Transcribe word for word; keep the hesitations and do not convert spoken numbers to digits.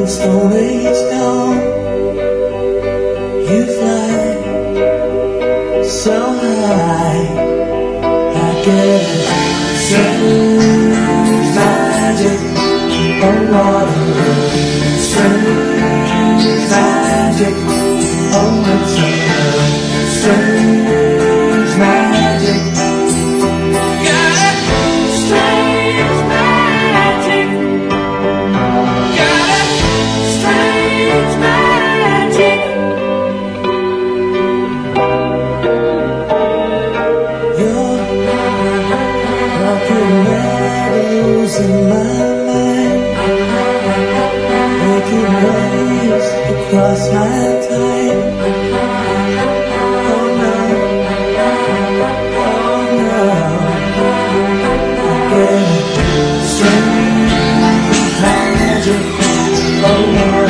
when stone age dawn. You fly so high, I get a strange magic on water, strange magic on the sun, strange magic. Got it, strange magic. Got it, strange magic. You're rocking meadows in my mind, making waves across my time. Oh no, oh no, I get strange magic. Oh no.